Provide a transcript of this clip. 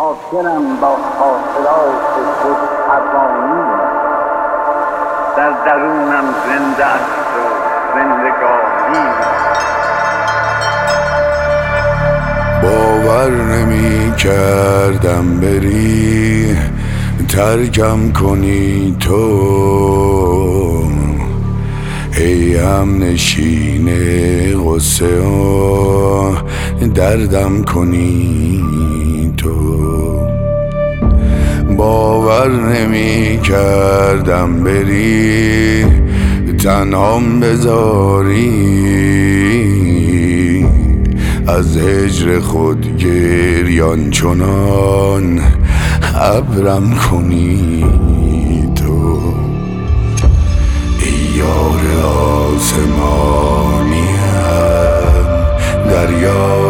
خاطرم با خاطرات خود پروانه در درونم زنده است و زندگانی. باور نمی کردم بری ترکم کنی تو، ای هم نشین غصه و دردم کنی تو. باور نمی کردم بری تنهام بذاری، از هجر خود گریان چنان ابرم کنی تو. ای یار آسمانیم دریا